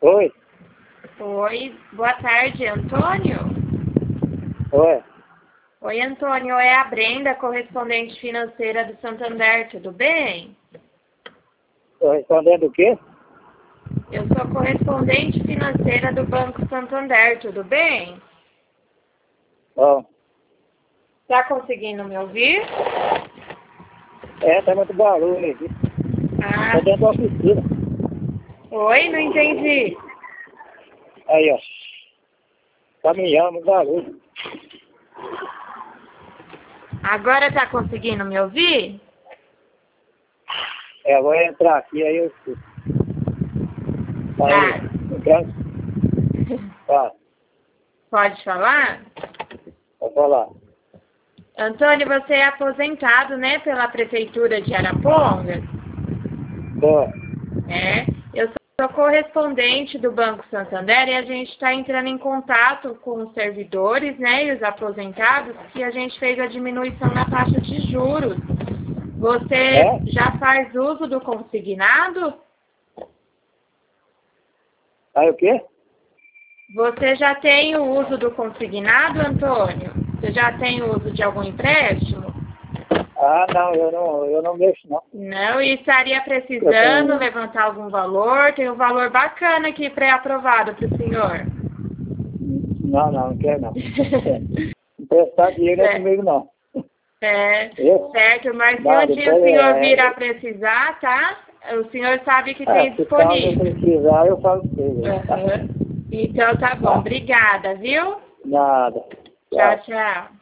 Oi, Oi, boa tarde, Antônio. oi. Oi, Antônio, é a Brenda, correspondente financeira do Santander, tudo bem? Tô respondendo o quê? Eu sou correspondente financeira do Banco Santander, tudo bem? Bom, Tá conseguindo me ouvir? tá muito barulho aqui. Ah, Tô dentro da oficina. oi, não entendi. Aí, ó. Caminhão, muito barulho. Agora tá conseguindo me ouvir? Eu vou entrar aqui, aí eu escuto. Aí, entrando. Tá, Pode falar? vou falar. Antônio, você é aposentado, né, pela Prefeitura de Arapongas? Tô. Eu sou correspondente do Banco Santander e a gente está entrando em contato com os servidores, né, e os aposentados, que a gente fez a diminuição na taxa de juros. Você já faz uso do consignado? Aí o quê? Você já tem o uso do consignado, Antônio? Você já tem o uso de algum empréstimo? Ah, não, eu não mexo, não. Não, e estaria precisando levantar algum valor? Tem um valor bacana aqui pré-aprovado para o senhor. Não quero, não. Emprestar dinheiro é comigo, não. Certo, mas se um dia o senhor vir a precisar, tá? O senhor sabe que tem Se caso eu disponível. precisar, eu falo com você. Então tá bom, obrigada, viu? Nada. Tchau, tchau.